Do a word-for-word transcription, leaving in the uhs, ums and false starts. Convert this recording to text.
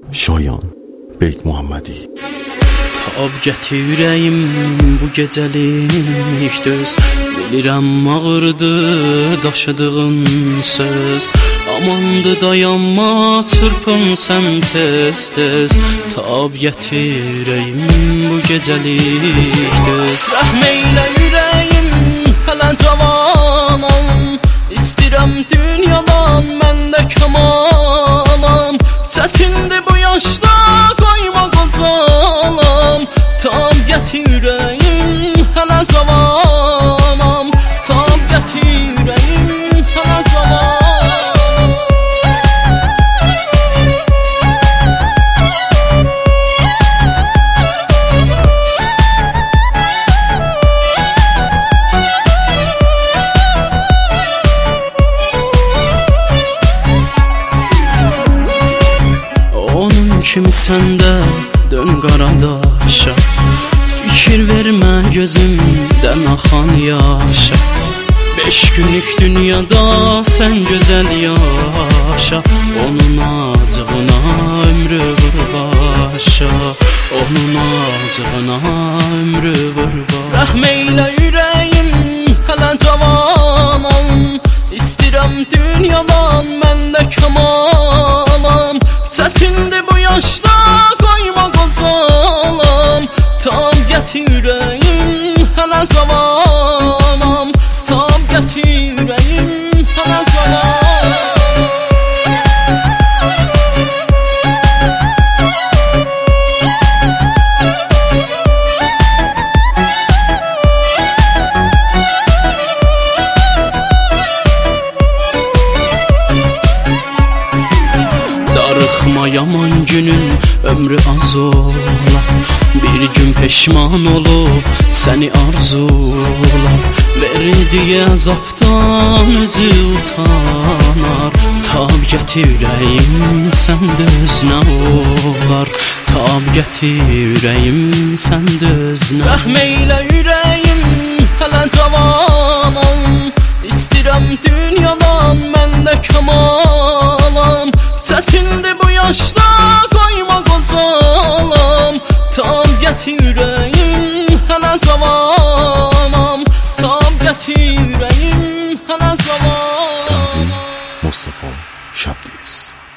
Şayan Beyk Muhammedi. Tab gətir ürəyim bu gecəlik döz. Bilirəm ağırdı daşıdığın söz. Amandı dayanma çırpın sən tez tez. Tab gətir ürəyim bu gecəlik döz. Rəhm eylə ürəyim hələ cavanam. İstirəm dünyadan məndə kamalam. Çətindir bu yaşda qoyma qocalam. Tab gətir ürəyim hələ cavanam. Tab gətir ürəyim hələ cavanam. Onun kimi səndə dön qaradaşa. Fikir vermə gözümdən axan yaşa. Beş günlük dünyada sən gözəl yaşa. Onun acığına ömrü vur başa. Onun acığına ömrü vur başa. Rəhm eylə ürəyim hələ cavanam. İstirəm dünyadan məndə kamalam. Çətindir bu yaşda qoyma qocalam. Tab gətir ürəyim hələ cavanam. Tab gətir ürəyim hələ cavanam. Darıxma yaman günün ömrü az olar. Bir gün peşman olub səni arzular. Verildiyi əzabdan özü utanar. Tab gətir ürəyim səndə özünə olar. Tab gətir ürəyim səndə özünə. Rəhm eylə ürəyim hələ cavanam. İstirəm dünyadan məndə kamalam. Çətindir bu yaşda qoyma qocalam. Tab gətir ürəyim hələ cavanam. Tab gətir ürəyim hələ cavanam. Tanzim Mustafa Şabdiyez.